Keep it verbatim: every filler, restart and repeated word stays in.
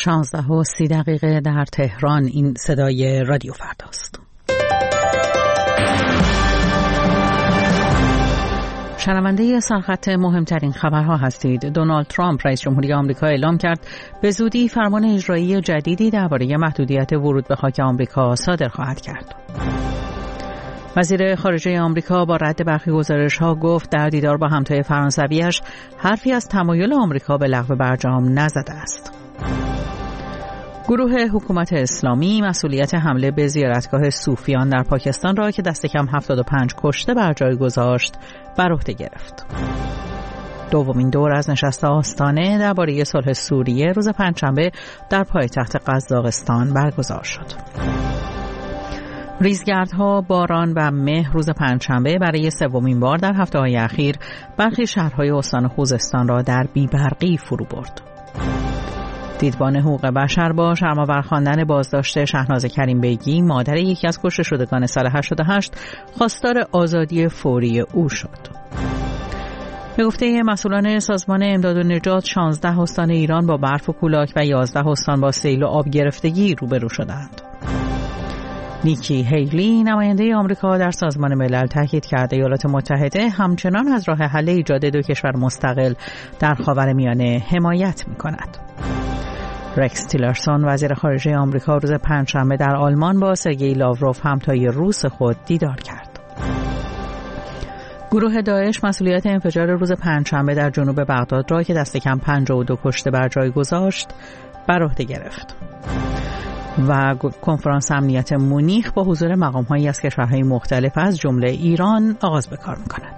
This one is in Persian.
شانزده و سی دقیقه در تهران. این صدای رادیو فرداست. شنونده سرخط مهمترین خبرها هستید. دونالد ترامپ رئیس جمهوری آمریکا اعلام کرد به زودی فرمان اجرایی جدیدی درباره محدودیت ورود به خاک آمریکا صادر خواهد کرد. وزیر خارجه آمریکا با رد برخی گزارش‌ها گفت در دیدار با همتای فرانسویش حرفی از تمایل آمریکا به لغو برجام نزده است. گروه حکومت اسلامی مسئولیت حمله به زیارتگاه صوفیان در پاکستان را که دست کم هفتاد و پنج کشته بر جای گذاشت بر عهده گرفت. دومین دور از نشست آستانه درباره صلح سوریه روز پنجشنبه در پایتخت قزاقستان برگزار شد. ریزگردها، باران و مه روز پنجشنبه برای سومین بار در هفته‌های اخیر برخی شهرهای استان خوزستان را در بی‌برقی فرو برد. دیدبان حقوق بشر با شرم‌آور خواندن بازداشت شهناز کریم بیگی، مادر یکی از کشته شدگان سال هشتاد و هشت، خواستار آزادی فوری او شد. به گفته مسئولان سازمان امداد و نجات، شانزده استان ایران با برف و کولاک و یازده استان با سیل و آب گرفتگی روبرو شدند. نیکی هیلی، نماینده آمریکا در سازمان ملل، تاکید کرده ایالات متحده همچنان از راه حل ایجاد دو کشور مستقل در خاورمیانه حمایت می‌کند. رکس تیلرسون، وزیر خارجه آمریکا، روز پنجشنبه در آلمان با سرگئی لاوروف، همتای روس خود، دیدار کرد. گروه داعش مسئولیت انفجار روز پنجشنبه در جنوب بغداد را که دست کم پنجاه و دو کشته بر جای گذاشت بر عهده گرفت. و کنفرانس امنیت مونیخ با حضور مقام‌هایی از کشورهای مختلف از جمله ایران آغاز به کار می‌کند.